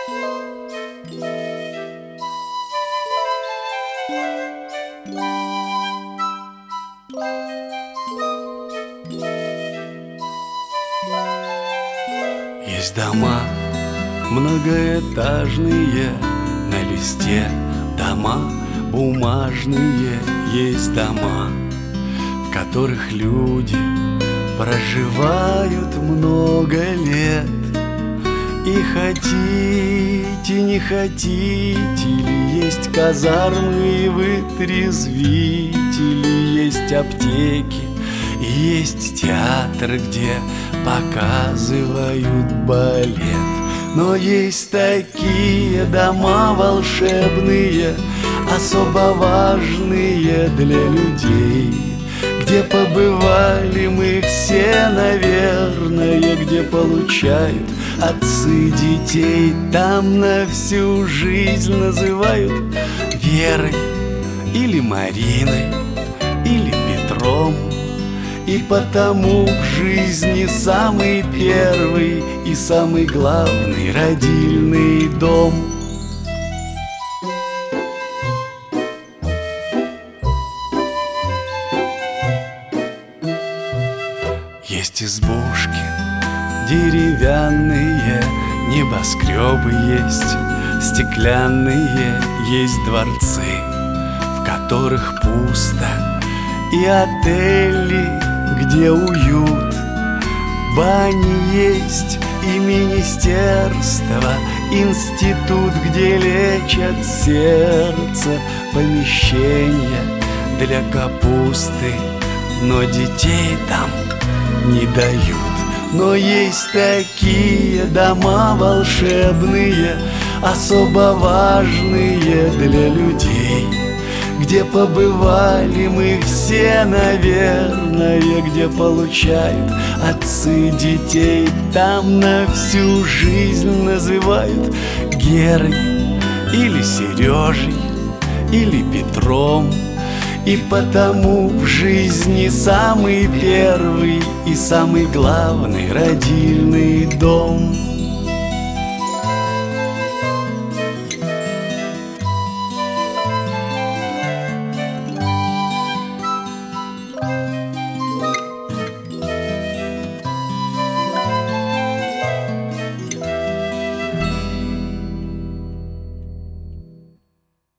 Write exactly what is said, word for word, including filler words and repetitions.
Есть дома многоэтажные, на листе дома бумажные. Есть дома, в которых люди проживают много лет. И хотите, не хотите ли, есть казармы и вытрезвители, есть аптеки и есть театр, где показывают балет. Но есть такие дома волшебные, особо важные для людей, где побывали мы все, наверное, где получают отцы детей. Там на всю жизнь называют Верой или Мариной или Петром. И потому в жизни самый первый и самый главный родильный дом. Есть избушки деревянные, небоскребы есть стеклянные, есть дворцы, в которых пусто, и отели, где уют. Бани есть и министерство, институт, где лечат сердце, помещения для капусты, но детей там не дают. Но есть такие дома волшебные, особо важные для людей, где побывали мы все, наверное, где получают отцы детей. Там на всю жизнь называют Герой или Сережей или Петром. И потому в жизни самый первый и самый главный родильный дом.